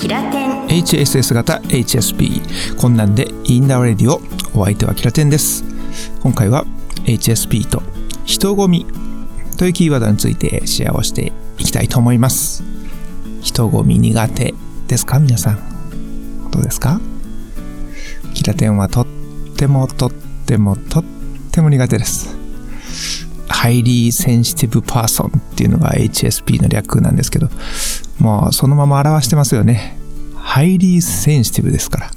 キラテン HSS 型 HSP こんなんでインダーレディオ、お相手はキラテンです。今回は HSP と人混みというキーワードについてシェアをしていきたいと思います。人混み苦手ですか皆さん、どうですか？キラテンはとっても苦手です。ハイリーセンシティブパーソンっていうのが HSP の略なんですけど、もうそのまま表してますよね。ハイリーセンシティブですから、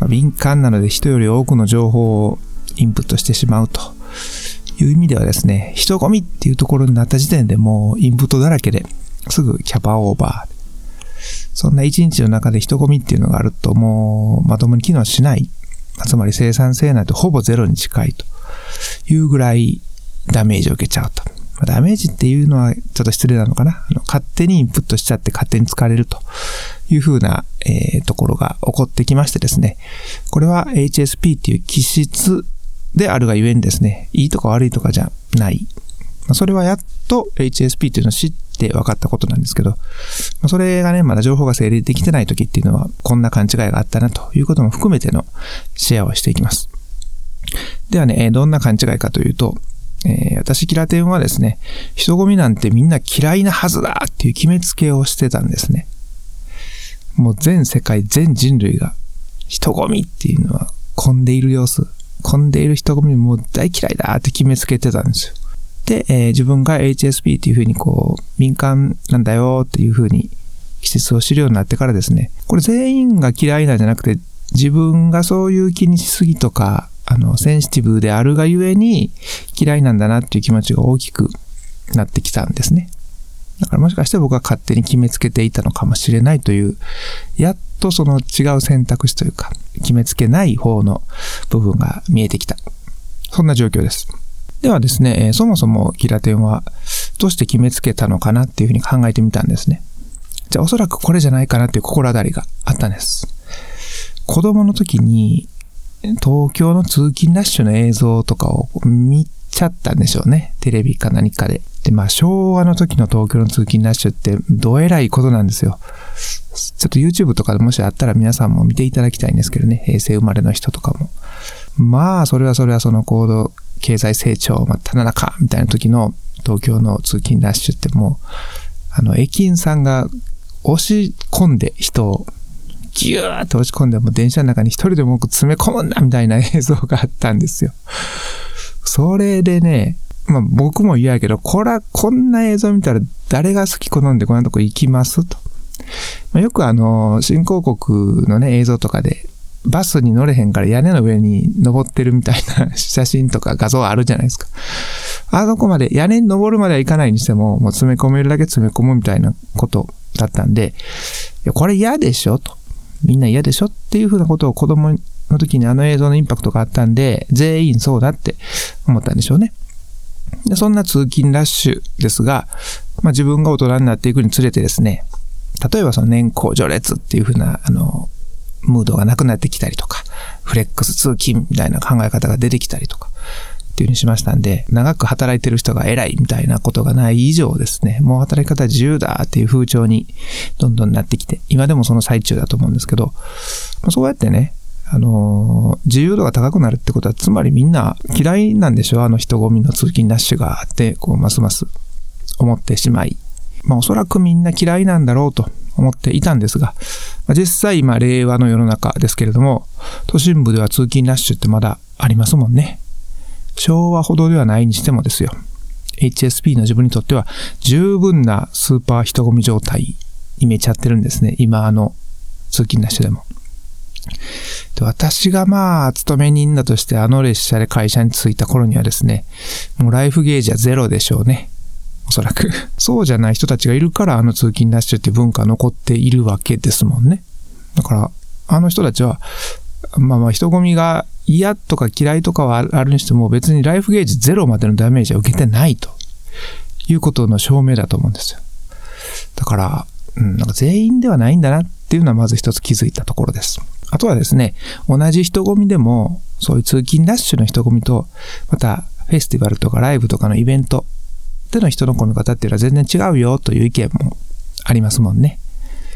敏感なので人より多くの情報をインプットしてしまうという意味ではですね、人混みっていうところになった時点でもうインプットだらけですぐキャパオーバー。そんな一日の中で人混みっていうのがあるともうまともに機能しない。つまり生産性なんてほぼゼロに近いというぐらいダメージを受けちゃうと。ダメージっていうのはちょっと失礼なのかな。勝手にインプットしちゃって勝手に疲れるというふうな、ところが起こってきましてですね。これは HSP っていう気質であるがゆえにですね、いいとか悪いとかじゃない。それはやっと HSP っていうのを知って分かったことなんですけど、それがね、まだ情報が整理できてない時っていうのはこんな勘違いがあったなということも含めてのシェアをしていきます。ではね、どんな勘違いかというと、私キラテンはですね、人混みなんてみんな嫌いなはずだっていう決めつけをしてたんですね。もう全世界全人類が人混みっていうのは混んでいる様子、混んでいる人混みもう大嫌いだって決めつけてたんですよ。で、自分が HSP っていう風にこう敏感なんだよっていう風に気質を知るようになってからですね、これ全員が嫌いなんじゃなくて、自分がそういう気にしすぎとかセンシティブであるがゆえに嫌いなんだなっていう気持ちが大きくなってきたんですね。だからもしかして僕は勝手に決めつけていたのかもしれないという、やっとその違う選択肢というか決めつけない方の部分が見えてきた。そんな状況です。ではですね、そもそもキラテンはどうして決めつけたのかなっていうふうに考えてみたんですね。じゃあおそらくこれじゃないかなっていう心当たりがあったんです。子供の時に東京の通勤ラッシュの映像とかを見ちゃったんでしょうね。テレビか何かで。で、昭和の時の東京の通勤ラッシュってどえらいことなんですよ。ちょっと YouTube とかでもしあったら皆さんも見ていただきたいんですけどね。平成生まれの人とかも。それはその高度経済成長真っただ中みたいな時の東京の通勤ラッシュってもう、駅員さんが押し込んで人をギューッと押し込んでも電車の中に一人でも多く詰め込むんだみたいな映像があったんですよ。それでね、僕も嫌やけど、こんな映像見たら誰が好き好んでこんなとこ行きますと。よく新興国のね映像とかでバスに乗れへんから屋根の上に登ってるみたいな写真とか画像あるじゃないですか。あそこまで屋根に登るまでは行かないにしても、もう詰め込めるだけ詰め込むみたいなことだったんで、いやこれ嫌でしょと。みんな嫌でしょっていうふうなことを子供の時に映像のインパクトがあったんで、全員そうだって思ったんでしょうね。でそんな通勤ラッシュですが、自分が大人になっていくにつれてですね、例えばその年功序列っていうふうなムードがなくなってきたりとか、フレックス通勤みたいな考え方が出てきたりとかっていう風にしましたんで、長く働いてる人が偉いみたいなことがない以上ですね、もう働き方自由だっていう風潮にどんどんなってきて、今でもその最中だと思うんですけど、そうやってね、自由度が高くなるってことは、つまりみんな嫌いなんでしょ、人混みの通勤ラッシュがあって、ますます思ってしまい、おそらくみんな嫌いなんだろうと思っていたんですが、実際今令和の世の中ですけれども、都心部では通勤ラッシュってまだありますもんね。昭和ほどではないにしてもですよ。HSP の自分にとっては十分なスーパー人混み状態に見えちゃってるんですね。今通勤ラッシュでも。で私が勤め人だとして列車で会社に着いた頃にはですね、もうライフゲージはゼロでしょうね。おそらく。そうじゃない人たちがいるから通勤ラッシュって文化残っているわけですもんね。だから人たちは人混みが嫌とか嫌いとかはあるにしても別にライフゲージゼロまでのダメージは受けてないということの証明だと思うんですよ。だから全員ではないんだなっていうのはまず一つ気づいたところです。あとはですね、同じ人混みでもそういう通勤ラッシュの人混みと、またフェスティバルとかライブとかのイベントでの人の混み方っていうのは全然違うよという意見もありますもんね。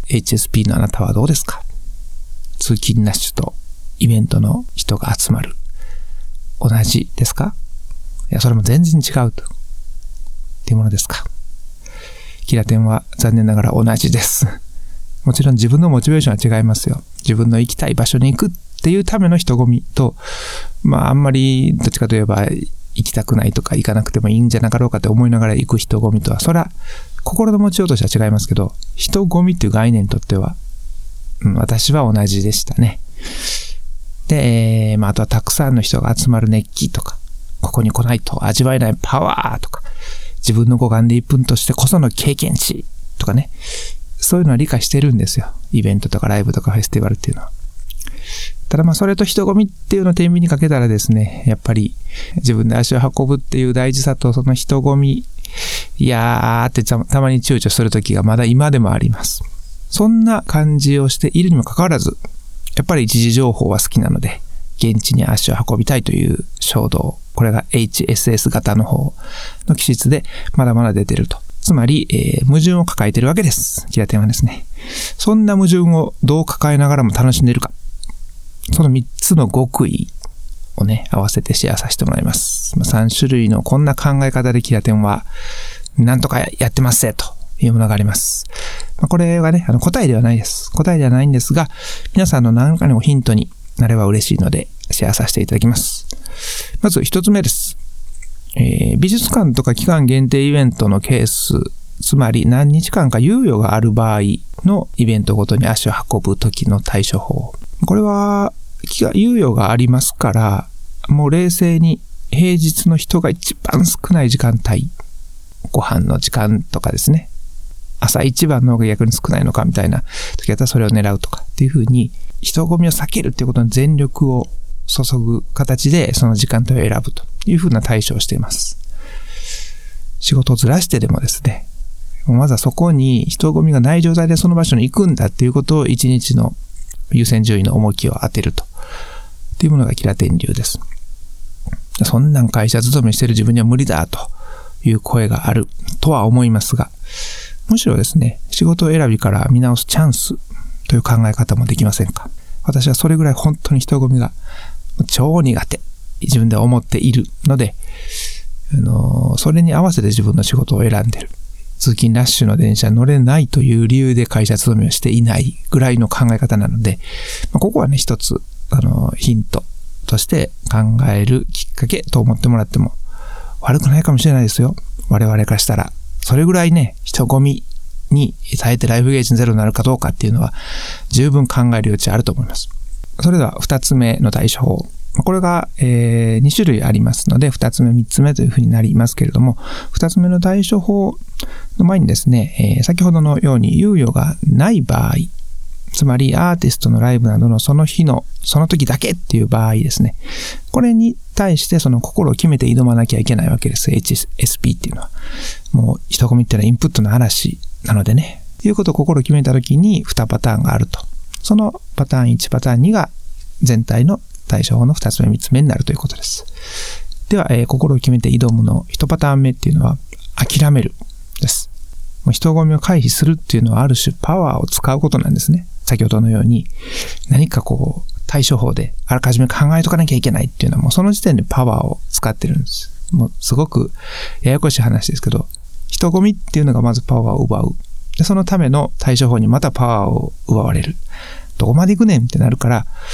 HSP のあなたはどうですか？通勤ラッシュとイベントの人が集まる。同じですか？いや、それも全然違うと。っていうものですか？キラテンは残念ながら同じです。もちろん自分のモチベーションは違いますよ。自分の行きたい場所に行くっていうための人混みと、あんまりどっちかといえば行きたくないとか行かなくてもいいんじゃなかろうかって思いながら行く人混みとは、そら心の持ちようとしては違いますけど、人混みっていう概念にとっては、私は同じでしたね。で、あとはたくさんの人が集まる熱気とか、ここに来ないと味わえないパワーとか、自分の五感で1分としてこその経験値とかね、そういうのは理解してるんですよ。イベントとかライブとかフェスティバルっていうのは。ただそれと人混みっていうのを天秤にかけたらですね、やっぱり自分で足を運ぶっていう大事さとその人混み、いやーってたまに躊躇する時がまだ今でもあります。そんな感じをしているにもかかわらず、やっぱり一時情報は好きなので、現地に足を運びたいという衝動、これが HSS 型の方の気質でまだまだ出てると。つまり、矛盾を抱えているわけです。キラテンはですね。そんな矛盾をどう抱えながらも楽しんでいるか。その3つの極意をね、合わせてシェアさせてもらいます。3種類のこんな考え方でキラテンはなんとかやってますぜというものがあります。これはね、答えではないです。答えではないんですが、皆さんの何かのヒントになれば嬉しいのでシェアさせていただきます。まず1つ目です。美術館とか期間限定イベントのケース、つまり何日間か猶予がある場合のイベントごとに足を運ぶ時の対処法。これは猶予がありますから、もう冷静に平日の人が一番少ない時間帯、ご飯の時間とかですね。朝一番の方が逆に少ないのかみたいな時だったらそれを狙うとかっていう風に人混みを避けるっていうことに全力を注ぐ形でその時間帯を選ぶという風な対処をしています。仕事をずらしてでもですね、まずはそこに人混みがない状態でその場所に行くんだっていうことを一日の優先順位の重きを当てるというものがキラテン流です。そんなん会社勤めしてる自分には無理だという声があるとは思いますが、むしろですね、仕事選びから見直すチャンスという考え方もできませんか？私はそれぐらい本当に人混みが超苦手、自分で思っているので、それに合わせて自分の仕事を選んでいる。通勤ラッシュの電車に乗れないという理由で会社勤めをしていないぐらいの考え方なので、ここはね、一つ、ヒントとして考えるきっかけと思ってもらっても悪くないかもしれないですよ。我々からしたら。それぐらいね、人混みに耐えてライフゲージゼロになるかどうかっていうのは十分考える余地あると思います。それでは2つ目の対処法。これが、2種類ありますので、2つ目、3つ目というふうになりますけれども、2つ目の対処法の前にですね、先ほどのように猶予がない場合、つまりアーティストのライブなどのその日のその時だけっていう場合ですね、これに対してその心を決めて挑まなきゃいけないわけです。HSP っていうのは。もう人混みっていうのはインプットの嵐なのでね、ということを心を決めた時に2パターンがあると。そのパターン1、パターン2が全体の対処法の2つ目、3つ目になるということです。では、心を決めて挑むの1パターン目っていうのは諦めるです。もう人混みを回避するっていうのはある種パワーを使うことなんですね。先ほどのように何か対処法であらかじめ考えとかなきゃいけないっていうのはもうその時点でパワーを使ってるんです。もうすごくややこしい話ですけど、人混みっていうのがまずパワーを奪う。で、そのための対処法にまたパワーを奪われる。どこまで行くねんってなるから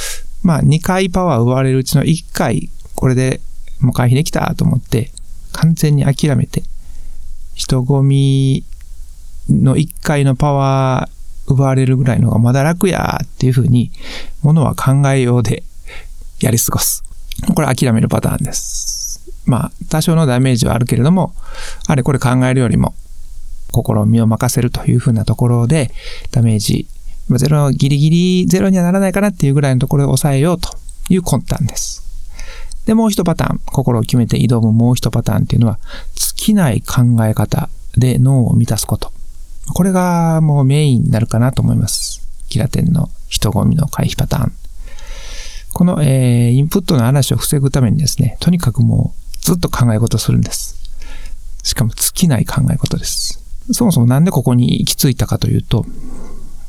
、2回パワーを奪われるうちの1回、これでもう回避できたと思って、完全に諦めて、人混みの1回のパワー奪われるぐらいのがまだ楽やっていう風に、ものは考えようでやり過ごす。これ諦めるパターンです。多少のダメージはあるけれども、あれこれ考えるよりも、心を身を任せるという風なところで、ダメージ、ギリギリゼロにはならないかなっていうぐらいのところで抑えようという魂胆です。で、もう一パターン、心を決めて挑むもう一パターンっていうのは、尽きない考え方で脳を満たすこと。これがもうメインになるかなと思います。キラテンの人混みの回避パターン。この、インプットの話を防ぐためにですね、とにかくもうずっと考え事をするんです。しかも尽きない考え事です。そもそもなんでここに行き着いたかというと、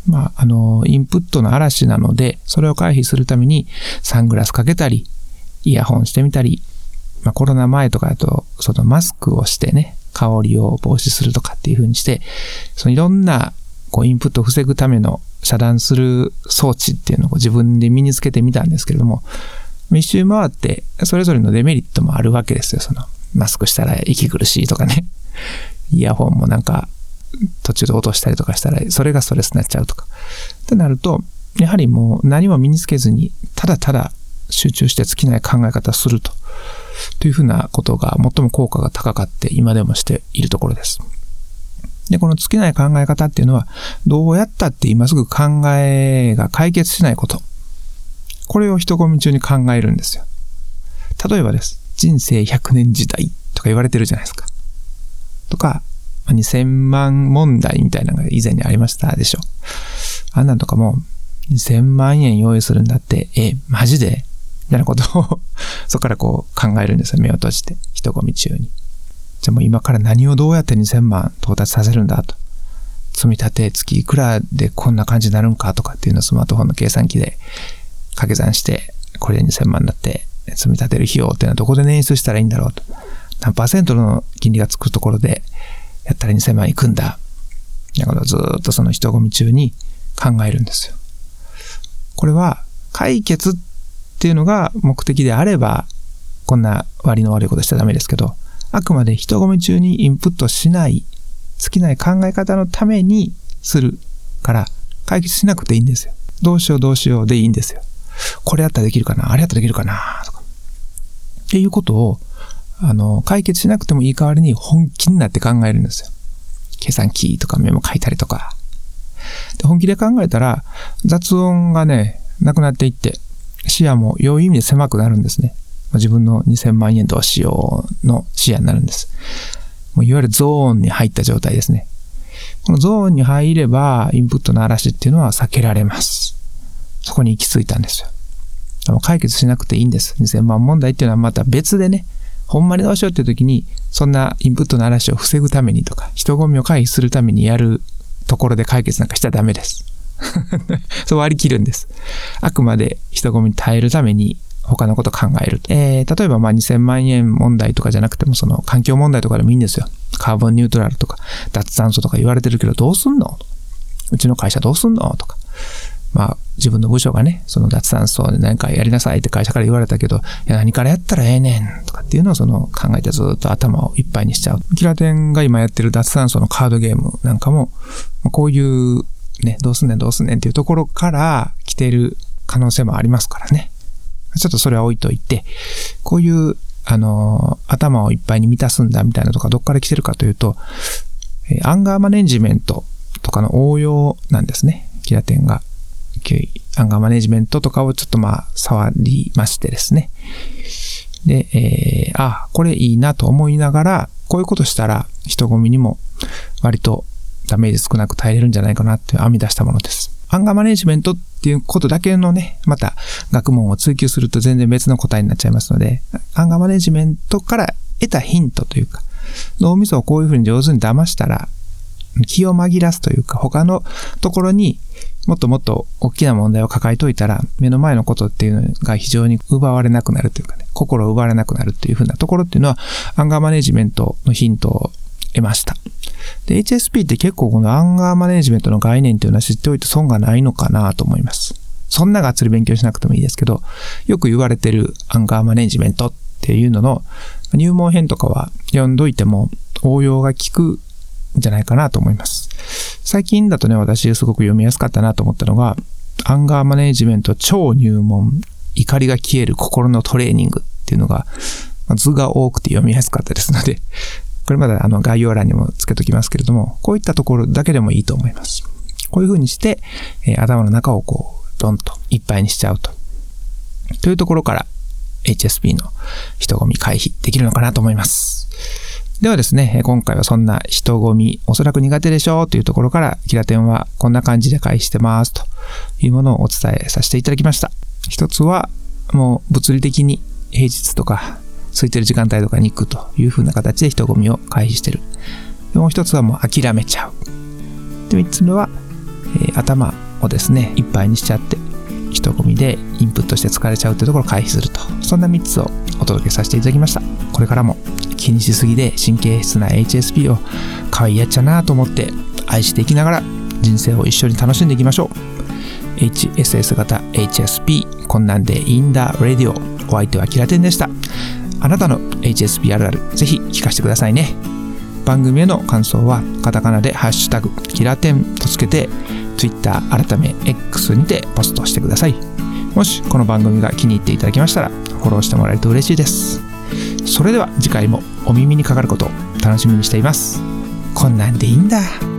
インプットの嵐なので、それを回避するためにサングラスかけたり、イヤホンしてみたり、コロナ前とかだと、そのマスクをしてね、香りを防止するとかっていう風にして、そのいろんなインプットを防ぐための遮断する装置っていうのを自分で身につけてみたんですけれども、一周回ってそれぞれのデメリットもあるわけですよ。そのマスクしたら息苦しいとかね、イヤホンも途中で落としたりとかしたらそれがストレスになっちゃうとかってなると、やはりもう何も身につけずにただただ集中して尽きない考え方をするというふうなことが最も効果が高かって今でもしているところです。で、この尽きない考え方っていうのは、どうやったって今すぐ考えが解決しないこと、これを人混み中に考えるんですよ。例えばです。人生100年時代とか言われてるじゃないですか。とか、2000万問題みたいなのが以前にありましたでしょ。あんなんとかも、2000万円用意するんだって、マジでみたいなことをそこから考えるんですよ。目を閉じて、人混み中に。じゃあもう今から何をどうやって2000万到達させるんだと。積み立て月いくらでこんな感じになるんかとかっていうのをスマートフォンの計算機で掛け算して、これで2000万になって積み立てる費用っていうのはどこで捻出したらいいんだろうと。何%の金利がつくところでやったら2000万いくんだ。だからずーっとその人混み中に考えるんですよ。これは解決っていうのが目的であれば、こんな割の悪いことしちゃダメですけど、あくまで人混み中にインプットしない、尽きない考え方のためにするから解決しなくていいんですよ。どうしようでいいんですよ。これやったらできるかな、あれやったらできるかなとか。っていうことを解決しなくてもいい代わりに本気になって考えるんですよ。計算機とかメモ書いたりとか。で、本気で考えたら雑音がね、なくなっていって、視野も良い意味で狭くなるんですね。自分の2000万円どうしようの視野になるんです。もういわゆるゾーンに入った状態ですね。このゾーンに入ればインプットの嵐っていうのは避けられます。そこに行き着いたんですよ。でも解決しなくていいんです。2000万問題っていうのはまた別でね、ほんまにどうしようっていう時に、そんなインプットの嵐を防ぐためにとか、人混みを回避するためにやるところで解決なんかしちゃダメです。そう割り切るんです。あくまで人混みに耐えるために他のことを考える。例えば2000万円問題とかじゃなくても、その環境問題とかでもいいんですよ。カーボンニュートラルとか脱炭素とか言われてるけどどうすんの？うちの会社どうすんの？とか。自分の部署がね、その脱炭素で何かやりなさいって会社から言われたけど、いや何からやったらええねんとかっていうのを考えてずっと頭をいっぱいにしちゃう。キラテンが今やってる脱炭素のカードゲームなんかも、こういうね、どうすんねんっていうところから来てる可能性もありますからね。ちょっとそれは置いといて、こういう頭をいっぱいに満たすんだみたいなとかどっから来てるかというと、アンガーマネジメントとかの応用なんですね。キラテンが。アンガーマネジメントとかをちょっと触りましてですね。で、これいいなと思いながら、こういうことしたら人混みにも割とダメージ少なく耐えれるんじゃないかなって編み出したものです。アンガーマネジメントっていうことだけのね、また学問を追求すると全然別の答えになっちゃいますので、アンガーマネジメントから得たヒントというか、脳みそをこういうふうに上手に騙したら、気を紛らすというか、他のところにもっともっと大きな問題を抱えといたら、目の前のことっていうのが非常に奪われなくなるというかね、心を奪われなくなるっていうふうなところっていうのは、アンガーマネジメントのヒントを得ました。で、HSP って結構このアンガーマネジメントの概念っていうのは知っておいて損がないのかなと思います。そんながっつり勉強しなくてもいいですけど、よく言われてるアンガーマネジメントっていうのの入門編とかは読んどいても応用が効くんじゃないかなと思います。最近だとね、私すごく読みやすかったなと思ったのが、アンガーマネジメント超入門、怒りが消える心のトレーニングっていうのが、図が多くて読みやすかったですので、これまだ概要欄にもつけときますけれども、こういったところだけでもいいと思います。こういう風にして、頭の中をドンといっぱいにしちゃうと。というところから HSP の人混み回避できるのかなと思います。ではですね、今回はそんな人混み、おそらく苦手でしょうというところから、キラテンはこんな感じで回避してますというものをお伝えさせていただきました。一つは、もう物理的に平日とか、空いてる時間帯とかに行くという風な形で人混みを回避してる。もう一つはもう諦めちゃう。で、三つ目は、 頭をですねいっぱいにしちゃって人混みでインプットして疲れちゃうってところを回避すると、そんな3つをお届けさせていただきました。これからも気にしすぎで神経質な HSP を可愛いやっちゃなと思って愛していきながら人生を一緒に楽しんでいきましょう。 HSS 型 HSP こんなんでいいんだレディオ、お相手はキラテンでした。あなたの HSP あるあるぜひ聞かせてくださいね。番組への感想はカタカナでハッシュタグキラテンとつけて Twitter 改め X にてポストしてください。もしこの番組が気に入っていただけましたらフォローしてもらえると嬉しいです。それでは次回もお耳にかかることを楽しみにしています。こんなんでいいんだ。